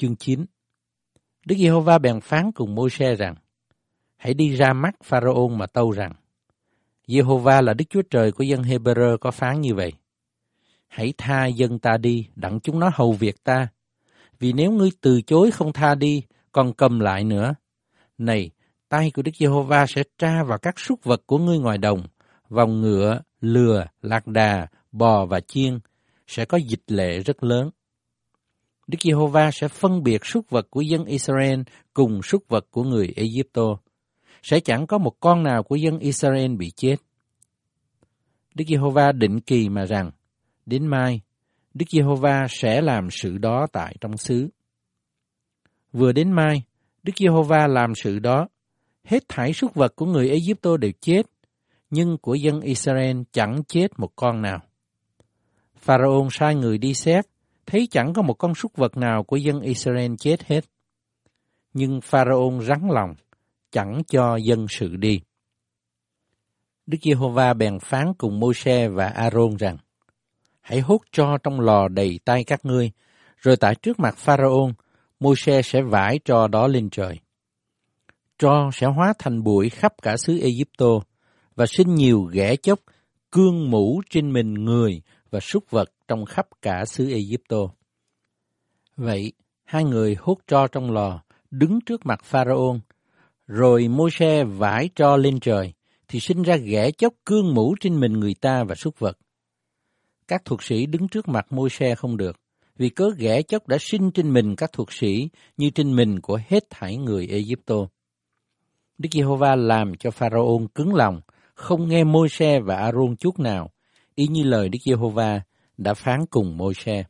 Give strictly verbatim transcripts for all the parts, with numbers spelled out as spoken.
Chương chín. Đức Giê-hô-va bèn phán cùng Môi-se rằng: Hãy đi ra mắt Pharaon mà tâu rằng: Giê-hô-va là Đức Chúa Trời của dân Hê-bơ-rơ có phán như vậy: Hãy tha dân ta đi, đặng chúng nó hầu việc ta. Vì nếu ngươi từ chối không tha đi, còn cầm lại nữa, này, tay của Đức Giê-hô-va sẽ tra vào các súc vật của ngươi ngoài đồng, vòng ngựa, lừa, lạc đà, bò và chiên, sẽ có dịch lệ rất lớn. Đức Giê-hô-va sẽ phân biệt súc vật của dân Israel cùng súc vật của người Ê-díp-tô. Sẽ chẳng có một con nào của dân Israel bị chết. Đức Giê-hô-va định kỳ mà rằng: Đến mai, Đức Giê-hô-va sẽ làm sự đó tại trong xứ. Vừa đến mai, Đức Giê-hô-va làm sự đó. Hết thảy súc vật của người Ê-díp-tô đều chết, nhưng của dân Israel chẳng chết một con nào. Pharaon sai người đi xét, thấy chẳng có một con súc vật nào của dân Israel chết hết. Nhưng Pharaon rắn lòng, chẳng cho dân sự đi. Đức Giê-hô-va bèn phán cùng Môi-se và A-rôn rằng: Hãy hốt tro trong lò đầy tay các ngươi, rồi tại trước mặt Pharaon, Môi-se sẽ vải tro đó lên trời. Tro sẽ hóa thành bụi khắp cả xứ Ê-díp-tô, và sinh nhiều ghẻ chốc, cương mũ trên mình người và súc vật trong khắp cả xứ Ê-díp-tô. Vậy, hai người hốt tro trong lò, đứng trước mặt Pharaon, rồi Môi-se vải tro lên trời, thì sinh ra ghẻ chốc cương mũ trên mình người ta và súc vật. Các thuật sĩ đứng trước mặt Môi-se không được, vì cớ ghẻ chốc đã sinh trên mình các thuật sĩ như trên mình của hết thảy người Ê-díp-tô. Đức Giê-hô-va làm cho Pharaon cứng lòng, không nghe Môi-se và A-rôn chút nào, y như lời Đức Giê-hô-va đã phán cùng Môi-se.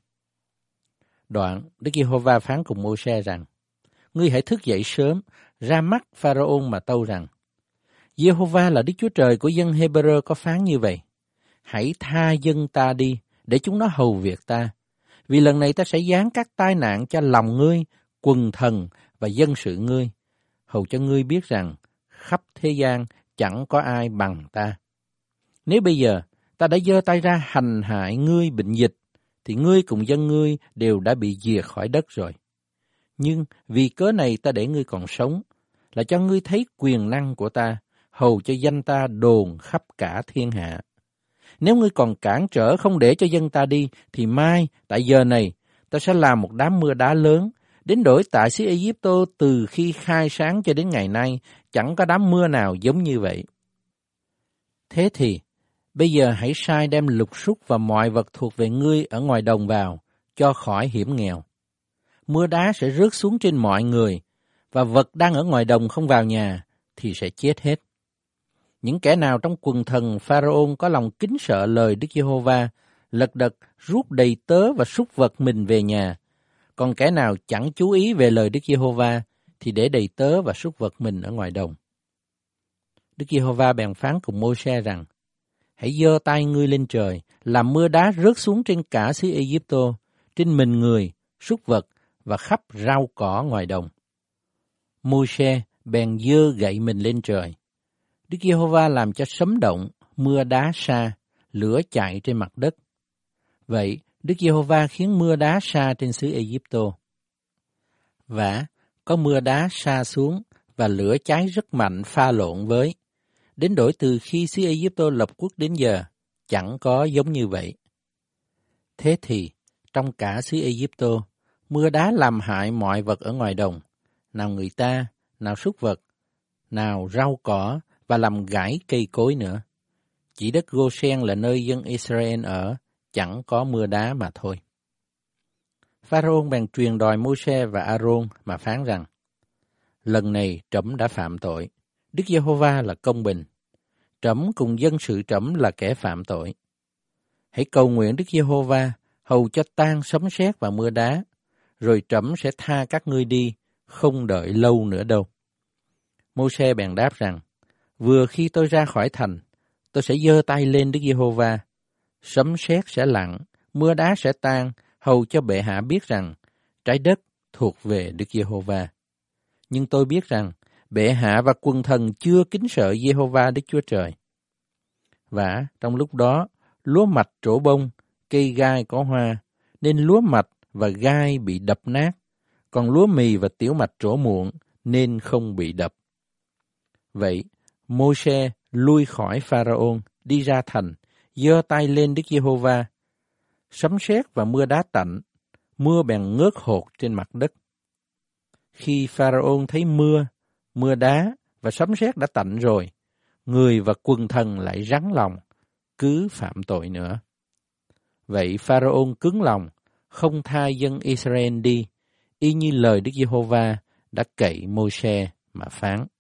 Đoạn, Đức Giê-hô-va phán cùng Môi-se rằng: Ngươi hãy thức dậy sớm, ra mắt Pharaon mà tâu rằng: Giê-hô-va là Đức Chúa Trời của dân Hê-bơ-rơ có phán như vậy: Hãy tha dân ta đi, để chúng nó hầu việc ta. Vì lần này ta sẽ giáng các tai nạn cho lòng ngươi, quần thần và dân sự ngươi, hầu cho ngươi biết rằng khắp thế gian chẳng có ai bằng ta. Nếu bây giờ ta đã giơ tay ra hành hại ngươi bệnh dịch, thì ngươi cùng dân ngươi đều đã bị diệt khỏi đất rồi. Nhưng vì cớ này ta để ngươi còn sống, là cho ngươi thấy quyền năng của ta, hầu cho danh ta đồn khắp cả thiên hạ. Nếu ngươi còn cản trở không để cho dân ta đi, thì mai, tại giờ này, ta sẽ làm một đám mưa đá lớn, đến đổi tại xứ Ê-díp-tô từ khi khai sáng cho đến ngày nay, chẳng có đám mưa nào giống như vậy. Thế thì, bây giờ hãy sai đem lục súc và mọi vật thuộc về ngươi ở ngoài đồng vào, cho khỏi hiểm nghèo. Mưa đá sẽ rớt xuống trên mọi người, và vật đang ở ngoài đồng không vào nhà, thì sẽ chết hết. Những kẻ nào trong quần thần Pharaon có lòng kính sợ lời Đức Giê-hô-va, lật đật rút đầy tớ và súc vật mình về nhà. Còn kẻ nào chẳng chú ý về lời Đức Giê-hô-va, thì để đầy tớ và súc vật mình ở ngoài đồng. Đức Giê-hô-va bèn phán cùng Môi-se rằng: Hãy giơ tay ngươi lên trời, làm mưa đá rớt xuống trên cả xứ Ê-díp-tô, trên mình người, súc vật và khắp rau cỏ ngoài đồng. Môi-se bèn giơ gậy mình lên trời. Đức Giê-hô-va làm cho sấm động, mưa đá sa, lửa chạy trên mặt đất. Vậy, Đức Giê-hô-va khiến mưa đá sa trên xứ Ê-díp-tô. Và có mưa đá sa xuống và lửa cháy rất mạnh pha lộn với. Đến đổi từ khi xứ Ê-díp-tô lập quốc đến giờ, chẳng có giống như vậy. Thế thì, trong cả xứ Ê-díp-tô, mưa đá làm hại mọi vật ở ngoài đồng, nào người ta, nào súc vật, nào rau cỏ, và làm gãy cây cối nữa. Chỉ đất Gô-sen là nơi dân Israel ở, chẳng có mưa đá mà thôi. Pharaon bèn truyền đòi Môi-se và A-rôn mà phán rằng: Lần này trẫm đã phạm tội, Đức Giê-hô-va là công bình, trẫm cùng dân sự trẫm là kẻ phạm tội. Hãy cầu nguyện Đức Giê-hô-va hầu cho tan sấm sét và mưa đá, rồi trẫm sẽ tha các ngươi đi, không đợi lâu nữa đâu. Môi-se bèn đáp rằng: Vừa khi tôi ra khỏi thành, tôi sẽ giơ tay lên Đức Giê-hô-va, sấm sét sẽ lặng, mưa đá sẽ tan, hầu cho bệ hạ biết rằng trái đất thuộc về Đức Giê-hô-va. Nhưng tôi biết rằng bệ hạ và quân thần chưa kính sợ Giê-hô-va Đức Chúa Trời. Và trong lúc đó, lúa mạch trổ bông, cây gai có hoa, nên lúa mạch và gai bị đập nát, còn lúa mì và tiểu mạch trổ muộn nên không bị đập. Vậy, Môi-se lui khỏi Pharaon, đi ra thành, giơ tay lên Đức Giê-hô-va. Sấm sét và mưa đá tạnh, mưa bèn ngớt hột trên mặt đất. Khi Pharaon thấy mưa, mưa đá và sấm sét đã tạnh rồi, người và quần thần lại rắn lòng, cứ phạm tội nữa. Vậy Pharaon cứng lòng, không tha dân Israel đi, y như lời Đức Giê-hô-va đã cậy Môi-se mà phán.